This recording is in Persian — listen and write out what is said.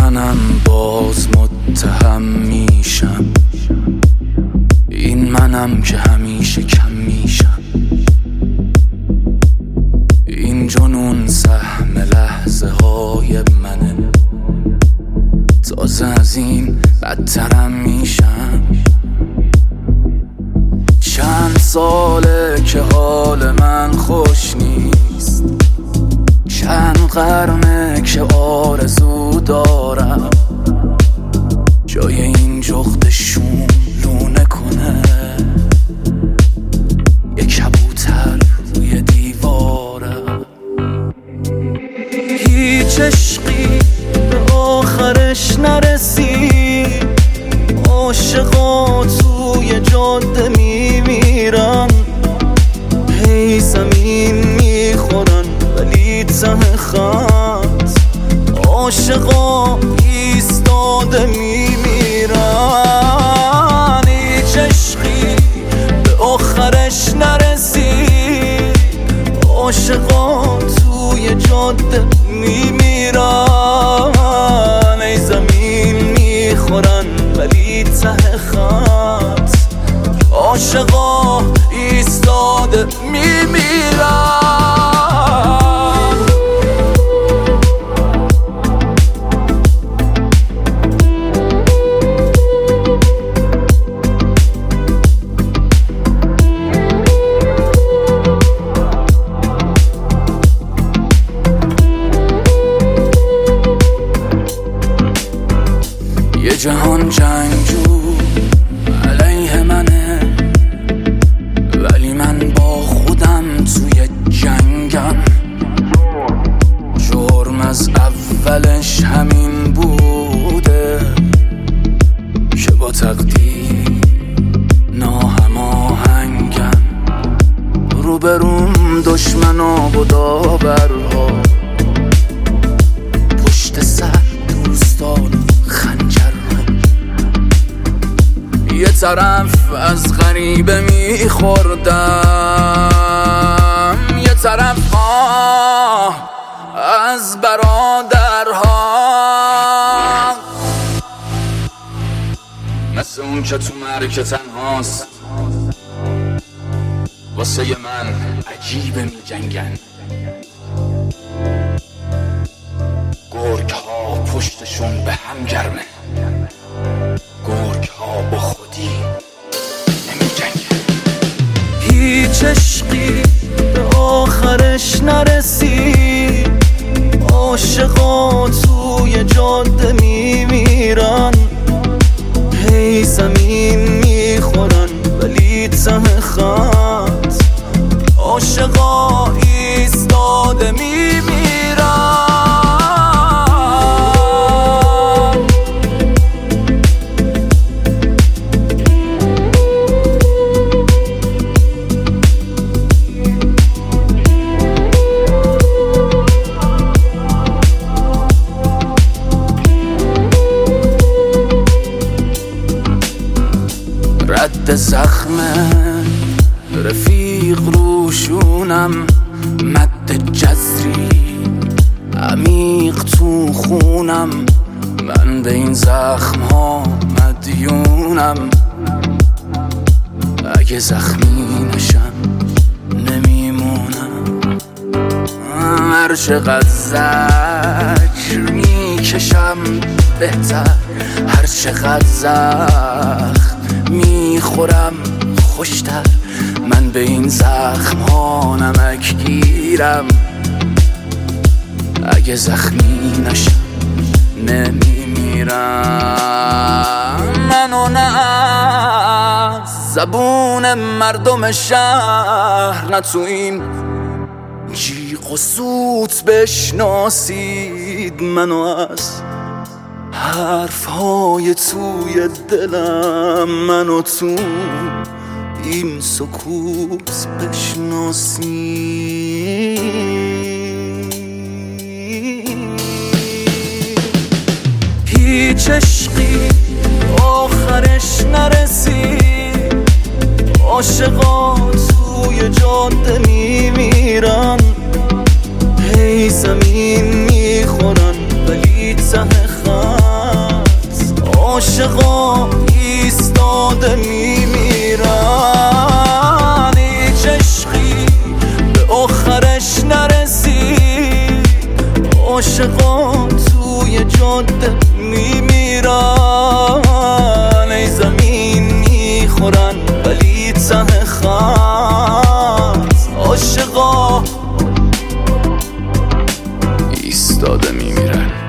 منم باز متهم میشم، این منم که همیشه کم میشم. این جنون سهم لحظه های منه، تازه از این بدترم میشم. چند ساله که حال من خوش نیست، چند قرنه که آرزو دارم جای این جغد شوم لونه کنه یه کبوتر روی دیوارم. هیچ عشقی به آخرش نرسید، عاشقا توی جاده میمیرن، هی زمین میخورن ولی ته خط عاشقا ایستاده میمیرن. هیچ عشقی به آخرش نرسید، عاشقا توی جاده میمیرن، ای زمین میخورن ولی ته خط عاشقا ایستاده میمیرن. یه جهان جنگجو علیه منه، ولی من با خودم توی جنگم. جرم از اولش همین بوده که با تقدیر ناهماهنگم. روبروم دشمنا و داورها، پشت سر دوستان خنجر. یه طرف از غریبه میخوردم، یه طرف از برادرها، مثل اون که تو مرکه تنهاست واسه من عجیبه میجنگن. گرگ ها پشتشون به هم گرمه، گرگ ها با خودی نمیجنگن. هیچ عشقی به آخرش نرسید، عاشقا توی جاده میمیرن، هی زمین میخورن ولی ته خط عاشقا ایستاده میمیرن. رد زخمه رفیق روشونم، مد جزری عمیق تو خونم. من به این زخم ها مدیونم، اگه زخمی نشم نمیمونم. هر چقدر زجر میکشم بهتر، هر چقدر زخم میخورم خوشتر. من به این زخم ها نمک گیرم، اگه زخمی نشم نمیمیرم. منو نه از زبون مردم شهر، نه تو این جیغ و سوت بشناسید منو از حرفهای توی دلم. منو تو این سکوت بشناسید. هیچ عشقی آخرش نرسید، عاشقا توی جاده میمیرن، هی زمین میخورن ولی ته خط عاشقا ایستاده میمیرن، هیچ عشقی به آخرش نرسید، عاشقا توی جاده میمیرن، ای زمین میخورن ولی ته خط عاشقا ایستاده میمیرن.